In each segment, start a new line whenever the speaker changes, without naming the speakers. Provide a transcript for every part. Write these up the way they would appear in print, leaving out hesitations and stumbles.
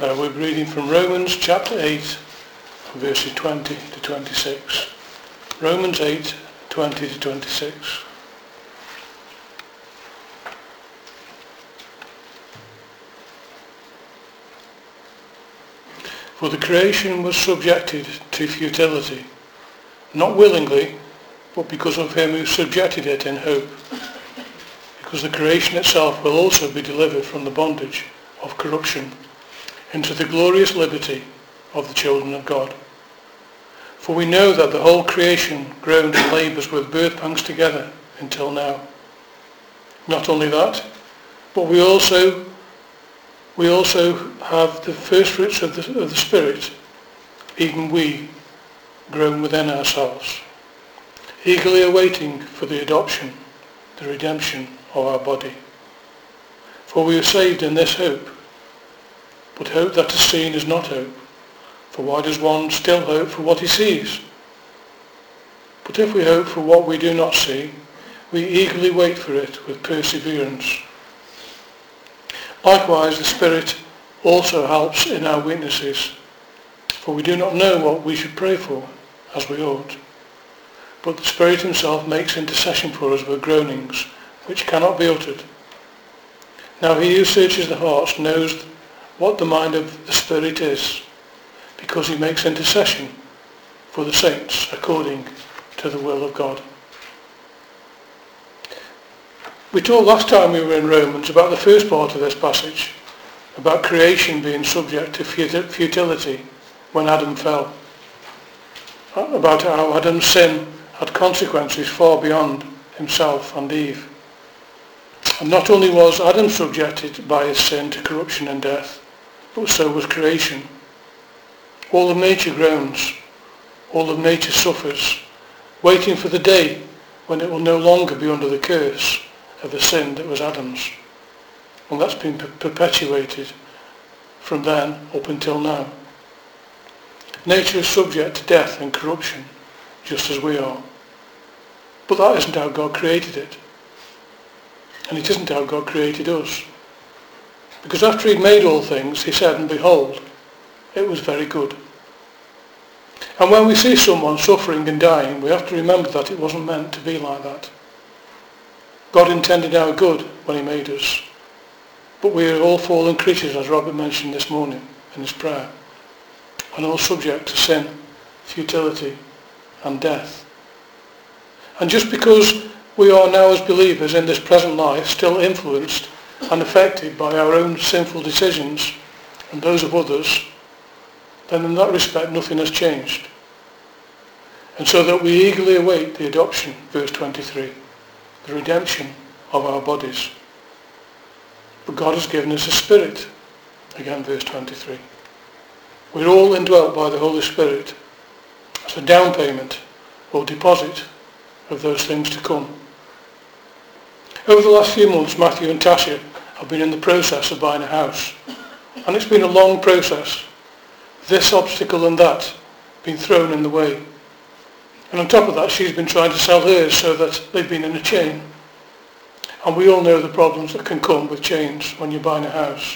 We're reading from Romans chapter 8, verses 20 to 26. Romans 8, 20 to 26. For the creation was subjected to futility, not willingly, but because of him who subjected it in hope, because the creation itself will also be delivered from the bondage of corruption into the glorious liberty of the children of God. For we know that the whole creation groans and labours with birth pangs together until now. Not only that, but we also have the first fruits of the Spirit, even we groan within ourselves, eagerly awaiting for the adoption, the redemption of our body. For we are saved in this hope. But hope that is seen is not hope. For why does one still hope for what he sees? But if we hope for what we do not see, we eagerly wait for it with perseverance. Likewise, the Spirit also helps in our weaknesses, for we do not know what we should pray for as we ought. But the Spirit himself makes intercession for us with groanings which cannot be uttered. Now he who searches the hearts knows what the mind of the Spirit is, because he makes intercession for the saints according to the will of God. We talked last time we were in Romans about the first part of this passage, about creation being subject to futility when Adam fell, about how Adam's sin had consequences far beyond himself and Eve. And not only was Adam subjected by his sin to corruption and death, but so was creation. All of nature groans, all of nature suffers, waiting for the day when it will no longer be under the curse of the sin that was Adam's. And that's been perpetuated from then up until now. Nature is subject to death and corruption, just as we are. But that isn't how God created it. And it isn't how God created us. Because after he'd made all things, he said, and behold, it was very good. And when we see someone suffering and dying, we have to remember that it wasn't meant to be like that. God intended our good when he made us. But we are all fallen creatures, as Robert mentioned this morning in his prayer, and all subject to sin, futility, and death. And just because we are now as believers in this present life still influenced and affected by our own sinful decisions and those of others, then in that respect nothing has changed. And so that we eagerly await the adoption, verse 23, the redemption of our bodies. But God has given us a Spirit, again verse 23. We're all indwelt by the Holy Spirit as a down payment or deposit of those things to come. Over the last few months, Matthew and Tasha have been in the process of buying a house. And it's been a long process. This obstacle and that been thrown in the way. And on top of that, she's been trying to sell hers so that they've been in a chain. And we all know the problems that can come with chains when you're buying a house.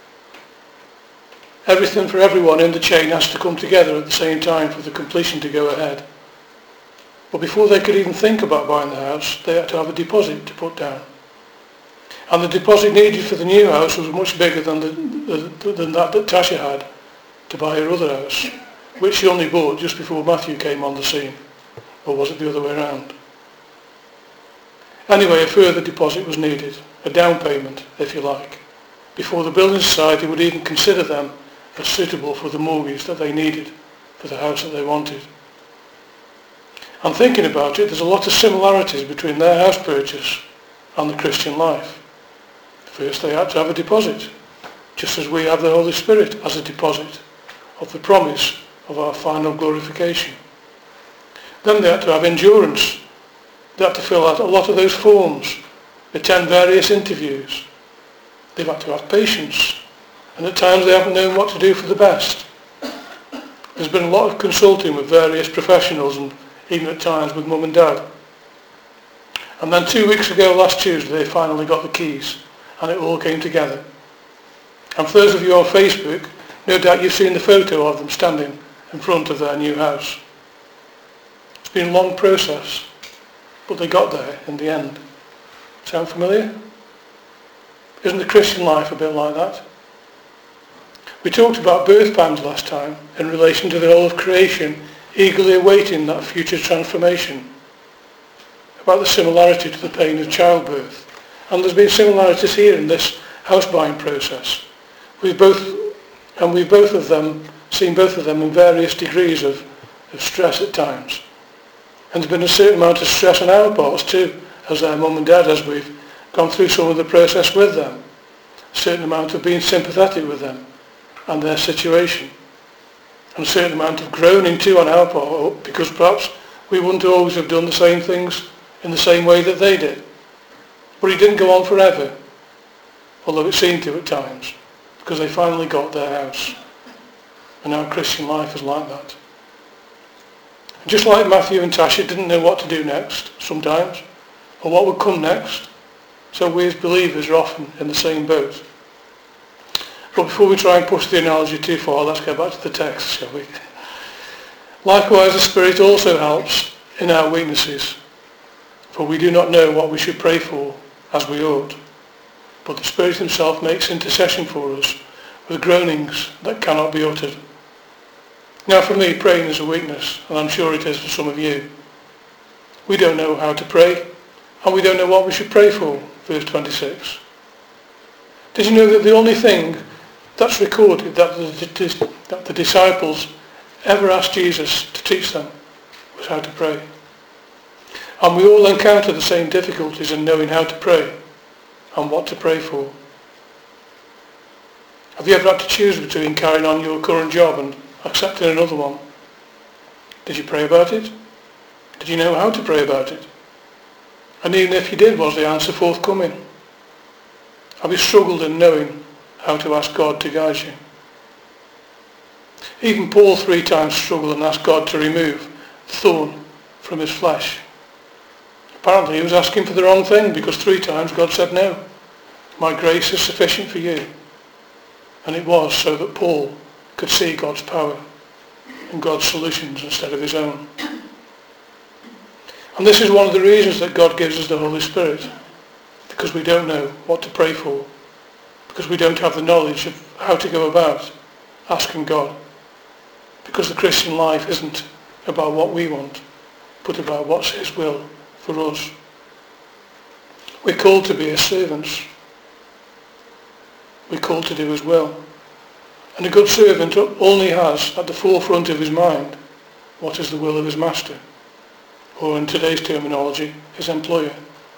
Everything for everyone in the chain has to come together at the same time for the completion to go ahead. But before they could even think about buying the house, they had to have a deposit to put down. And the deposit needed for the new house was much bigger than that Tasha had to buy her other house, which she only bought just before Matthew came on the scene. Or was it the other way around? Anyway, a further deposit was needed, a down payment, if you like, before the building society would even consider them as suitable for the mortgage that they needed for the house that they wanted. And thinking about it, there's a lot of similarities between their house purchase and the Christian life. First, they had to have a deposit, just as we have the Holy Spirit as a deposit of the promise of our final glorification. Then they had to have endurance. They had to fill out a lot of those forms, attend various interviews. They've had to have patience, and at times they haven't known what to do for the best. There's been a lot of consulting with various professionals and even at times with mum and dad. And then 2 weeks ago, last Tuesday, they finally got the keys and it all came together. And for those of you on Facebook, No doubt you've seen the photo of them standing in front of their new house. It's been a long process, but they got there in the end. Sound familiar? Isn't the Christian life a bit like that? We talked about birth pangs last time in relation to the whole of creation eagerly awaiting that future transformation, about the similarity to the pain of childbirth. And there's been similarities here in this house buying process. We've both of them seen both of them in various degrees of stress at times. And there's been a certain amount of stress on our parts too, as their mum and dad, as we've gone through some of the process with them. A certain amount of being sympathetic with them and their situation. And a certain amount of groaning too on our part, because perhaps we wouldn't always have done the same things in the same way that they did. But it didn't go on forever, although it seemed to at times, because they finally got their house. And our Christian life is like that. Just like Matthew and Tasha didn't know what to do next, sometimes, or what would come next, so we as believers are often in the same boat. But before we try and push the analogy too far, let's go back to the text, shall we? Likewise, the Spirit also helps in our weaknesses, for we do not know what we should pray for as we ought. But the Spirit himself makes intercession for us with groanings that cannot be uttered. Now for me, praying is a weakness, and I'm sure it is for some of you. We don't know how to pray, and we don't know what we should pray for, verse 26. Did you know that the only thing that's recorded that the disciples ever asked Jesus to teach them was how to pray? And we all encounter the same difficulties in knowing how to pray and what to pray for. Have you ever had to choose between carrying on your current job and accepting another one? Did you pray about it? Did you know how to pray about it? And even if you did, was the answer forthcoming? Have you struggled in knowing how to ask God to guide you? Even Paul 3 times struggled and asked God to remove the thorn from his flesh. Apparently he was asking for the wrong thing, because 3 times God said no. My grace is sufficient for you. And it was so that Paul could see God's power and God's solutions instead of his own. And this is one of the reasons that God gives us the Holy Spirit, because we don't know what to pray for, because we don't have the knowledge of how to go about asking God, because the Christian life isn't about what we want, but about what's his will for us. We're called to be his servants. We're called to do his will. And a good servant only has at the forefront of his mind what is the will of his master, or in today's terminology, his employer.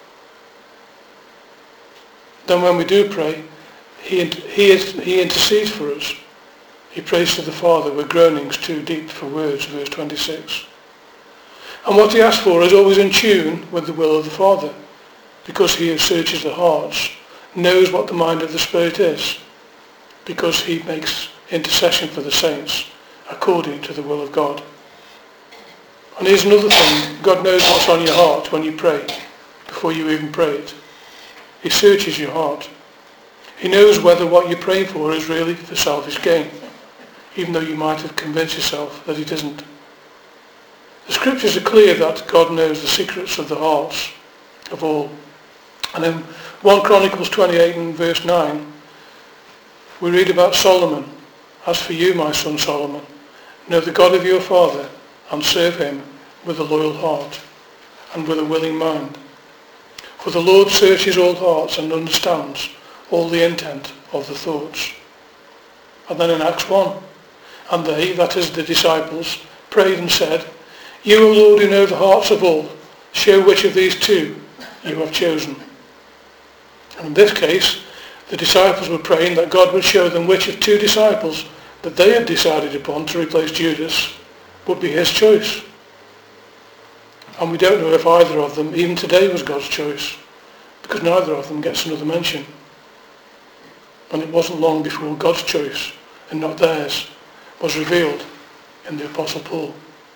Then when we do pray, he intercedes for us. He prays to the Father with groanings too deep for words, verse 26. And what he asks for is always in tune with the will of the Father, because he who searches the hearts knows what the mind of the Spirit is, because he makes intercession for the saints according to the will of God. And here's another thing: God knows what's on your heart when you pray, before you even pray it. He searches your heart. He knows whether what you're praying for is really for selfish gain, even though you might have convinced yourself that it isn't. The scriptures are clear that God knows the secrets of the hearts of all. And in 1 Chronicles 28 and verse 9, we read about Solomon. As for you, my son Solomon, know the God of your father and serve him with a loyal heart and with a willing mind. For the Lord searches all hearts and understands all the intent of the thoughts. And then in Acts 1, and they, that is the disciples, prayed and said, You, O Lord, who know the hearts of all, show which of these two you have chosen. And in this case, the disciples were praying that God would show them which of 2 disciples that they had decided upon to replace Judas would be his choice. And we don't know if either of them, even today, was God's choice, because neither of them gets another mention. And it wasn't long before God's choice, and not theirs, was revealed in the Apostle Paul.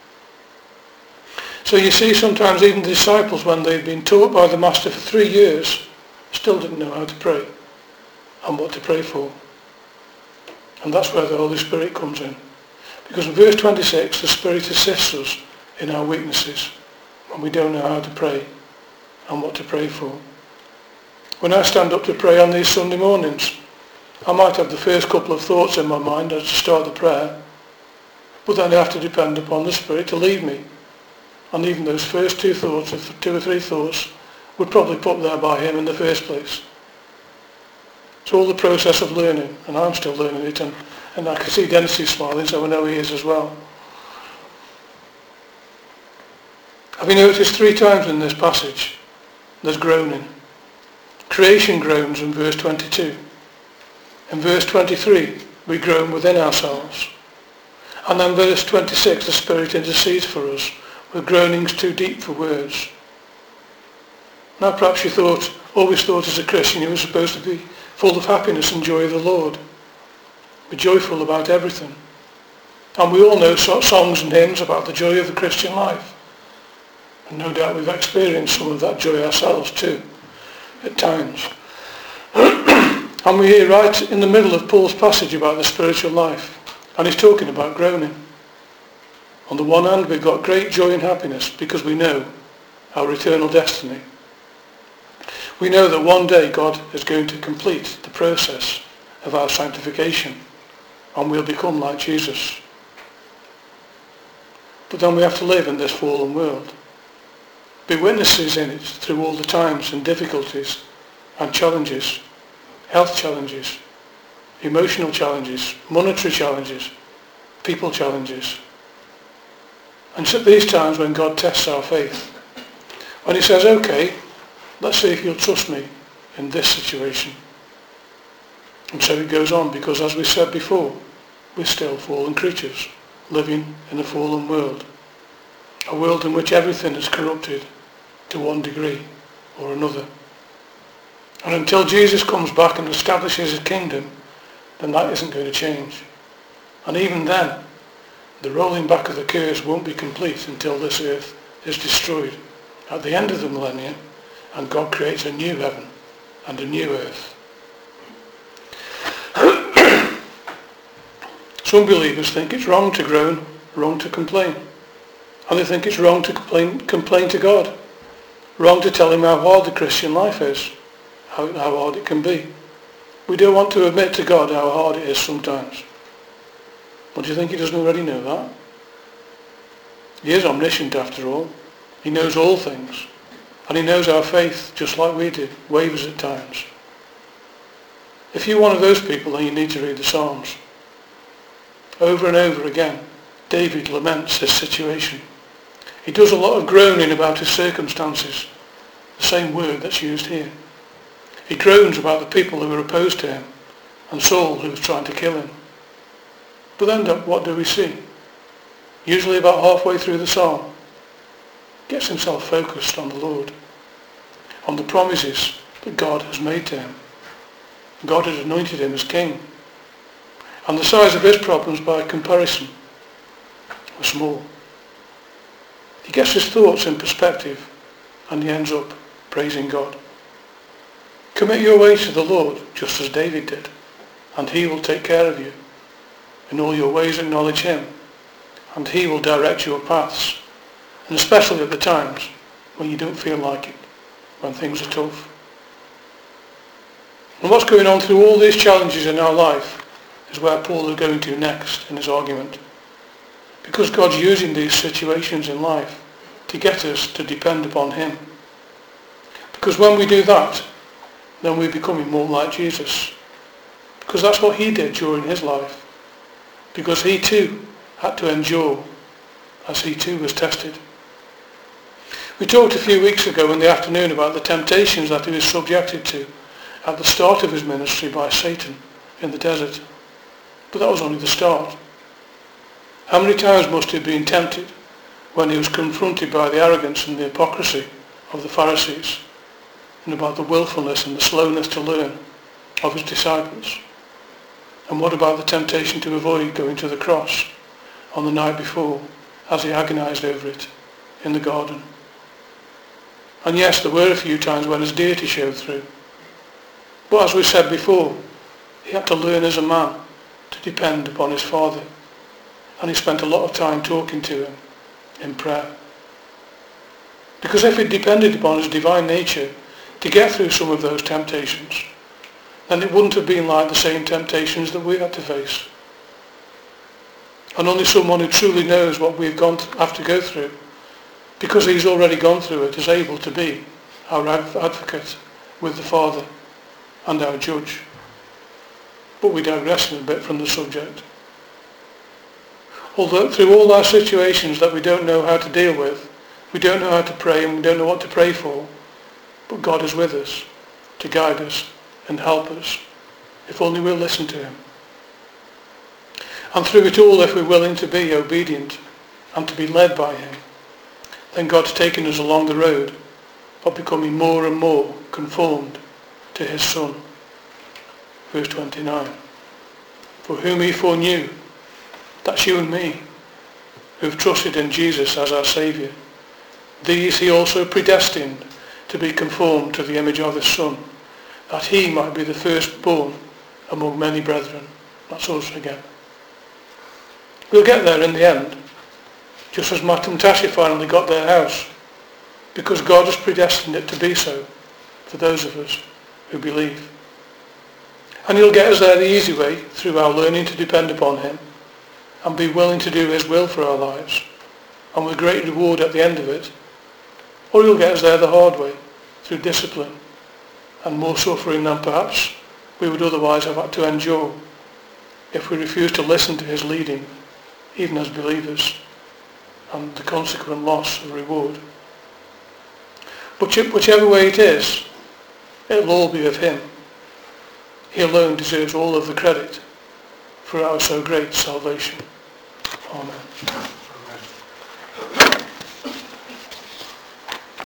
So you see, sometimes even the disciples, when they'd been taught by the Master for 3 years, still didn't know how to pray and what to pray for. And that's where the Holy Spirit comes in. Because in verse 26, the Spirit assists us in our weaknesses when we don't know how to pray and what to pray for. When I stand up to pray on these Sunday mornings, I might have the first couple of thoughts in my mind as to start the prayer, but then I have to depend upon the Spirit to lead me. And even those first two thoughts, or two or three thoughts, were probably put there by him in the first place. It's all the process of learning, and I'm still learning it, and I can see Dennis is smiling, so I know he is as well. Have you noticed 3 times in this passage there's groaning? Creation groans in verse 22. In verse 23 we groan within ourselves. And then verse 26 the Spirit intercedes for us with groanings too deep for words. Now perhaps you always thought as a Christian you were supposed to be full of happiness and joy of the Lord. Be joyful about everything. And we all know songs and hymns about the joy of the Christian life. And no doubt we've experienced some of that joy ourselves too, at times. And we're here right in the middle of Paul's passage about the spiritual life. And he's talking about groaning. On the one hand, we've got great joy and happiness because we know our eternal destiny. We know that one day God is going to complete the process of our sanctification and we'll become like Jesus. But then we have to live in this fallen world. Be witnesses in it through all the times and difficulties and challenges, health challenges, emotional challenges, monetary challenges, people challenges. And it's at these times when God tests our faith. When he says, okay, let's see if you'll trust me in this situation. And so it goes on because as we said before, we're still fallen creatures living in a fallen world. A world in which everything is corrupted to one degree or another. And until Jesus comes back and establishes his kingdom, then that isn't going to change. And even then, the rolling back of the curse won't be complete until this earth is destroyed at the end of the millennium and God creates a new heaven and a new earth. Some believers think it's wrong to groan, wrong to complain. And they think it's wrong to complain to God. Wrong to tell him how hard the Christian life is, how hard it can be. We don't want to admit to God how hard it is sometimes. But do you think he doesn't already know that? He is omniscient after all. He knows all things. And he knows our faith, just like we do, wavers at times. If you're one of those people, then you need to read the Psalms. Over and over again, David laments his situation. He does a lot of groaning about his circumstances, the same word that's used here. He groans about the people who were opposed to him, and Saul who was trying to kill him. But then what do we see? Usually about halfway through the psalm, gets himself focused on the Lord, on the promises that God has made to him. God has anointed him as king. And the size of his problems by comparison are small. He gets his thoughts in perspective and he ends up praising God. Commit your way to the Lord, just as David did, and he will take care of you. In all your ways acknowledge him, and he will direct your paths, and especially at the times when you don't feel like it, when things are tough. And what's going on through all these challenges in our life is where Paul is going to next in his argument. Because God's using these situations in life to get us to depend upon him. Because when we do that, then we're becoming more like Jesus. Because that's what he did during his life. Because he too had to endure as he too was tested. We talked a few weeks ago in the afternoon about the temptations that he was subjected to at the start of his ministry by Satan in the desert. But that was only the start. How many times must he have been tempted when he was confronted by the arrogance and the hypocrisy of the Pharisees and about the willfulness and the slowness to learn of his disciples? And what about the temptation to avoid going to the cross on the night before as he agonized over it in the garden? And yes, there were a few times when his deity showed through. But as we said before, he had to learn as a man to depend upon his Father. And he spent a lot of time talking to him in prayer. Because if it depended upon his divine nature to get through some of those temptations, then it wouldn't have been like the same temptations that we had to face. And only someone who truly knows what we've have to go through, because he's already gone through it, is able to be our advocate with the Father and our judge. But we digress a bit from the subject. Although through all our situations that we don't know how to deal with, we don't know how to pray and we don't know what to pray for, but God is with us to guide us and help us, if only we'll listen to him. And through it all, if we're willing to be obedient and to be led by him, then God's taken us along the road of becoming more and more conformed to his Son. Verse 29. For whom he foreknew, that's you and me, who've trusted in Jesus as our Saviour, these he also predestined to be conformed to the image of his Son, that he might be the firstborn among many brethren. That's us again. We'll get there in the end, just as Matt and Tasha finally got their house, because God has predestined it to be so for those of us who believe. And he'll get us there the easy way through our learning to depend upon him and be willing to do his will for our lives, and with great reward at the end of it. Or he'll get us there the hard way through discipline and more suffering than perhaps we would otherwise have had to endure if we refuse to listen to his leading, even as believers, and the consequent loss of reward. But whichever way it is, it'll all be of him. He alone deserves all of the credit for our so great salvation. Amen.